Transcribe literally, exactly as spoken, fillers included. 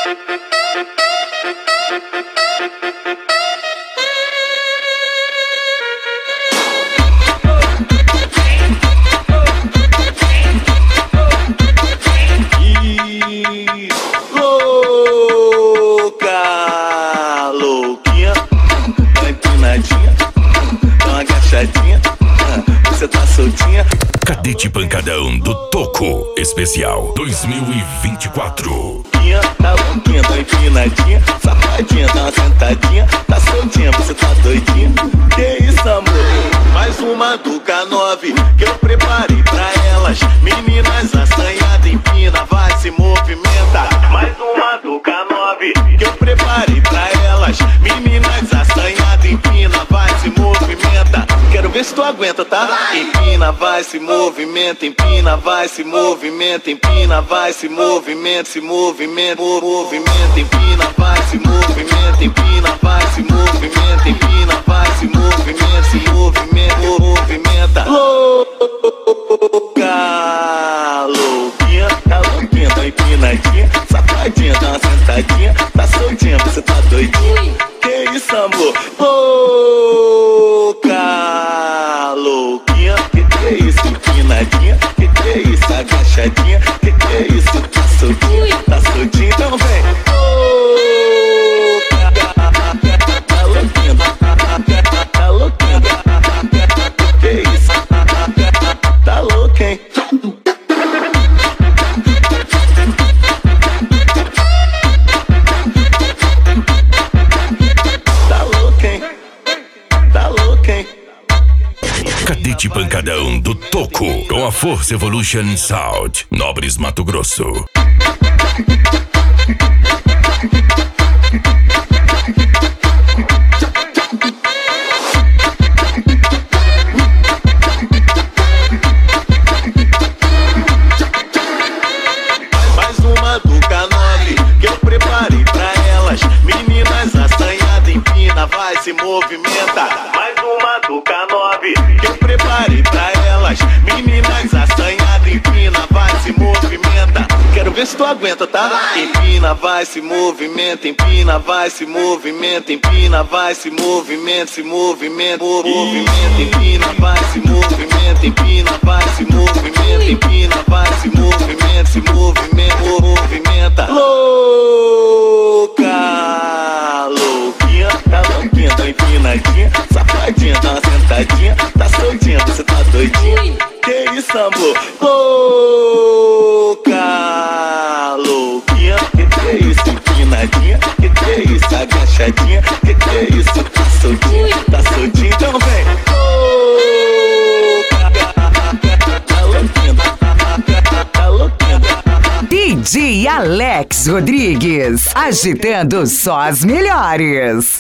Você tá soltinha? Cadete Pancadão do Toco Especial dois mil e vinte e quatro. Tá louquinha, tá empinadinha, safadinha, dá uma sentadinha. Tá soltinha, você tá doidinha? Que isso, amor? Mais uma do K nove que eu preparei pra elas. Meninas assanhadas, empina, vai, se movimenta. Mais uma do K nove que eu preparei pra elas. Meninas assanhadas, empina, vai, se movimenta. Quero ver se tu aguenta, tá? Empina, vai, se movimenta, empina, vai, se movimenta, empina, vai, se movimenta, se movimenta, movimenta, empina, vai, se movimenta, empina, vai, se movimenta, empina, vai, se movimenta, se movimenta, movimenta. Louca, louquinha, tá louquinha, tá empinadinha, safadinha, dá uma sentadinha, tá soltinha, você tá doidinha? Que isso, amor? Louca, louquinha, que que é isso, empinadinha? Que que é isso, agachadinha? Que que é isso, tá soltinha? Tá soltinha, então vem. Louca, tá louquinha, tá louquinha, que que é isso? Tá louca, hein? Cadete Pancadão do Toco com a Força Evolution Sound, Nobres, Mato Grosso. Mais uma do K nove que eu preparei pra elas. Meninas assanhadas, empina, vai, se movimenta. Mais uma do K nove que eu preparei pra elas. Meninas assanhadas, empina, vai, se movimenta. Quero ver se tu aguenta, tá? Empina, vai, se movimenta, empina, vai, se movimenta, empina, vai, se movimenta, se movimenta, movimenta, empina, vai, se movimenta, empina, vai, se movimenta, empina, vai, se movimenta, se movimenta, movimenta. Louca, louquinha, tá louquinha, tá empinadinha, safadinha, dá uma sentadinha, tá soltinha, você tá doidinha? Que isso, amor? Louca, louquinha, que que é isso, empinadinha? Que que é isso, agachadinha? Que que é isso, tá soltinha? Tá soltinha, então vem. Louca, tá louquinha, tá louquinha. D J Alex Rodrigues, agitando só as melhores.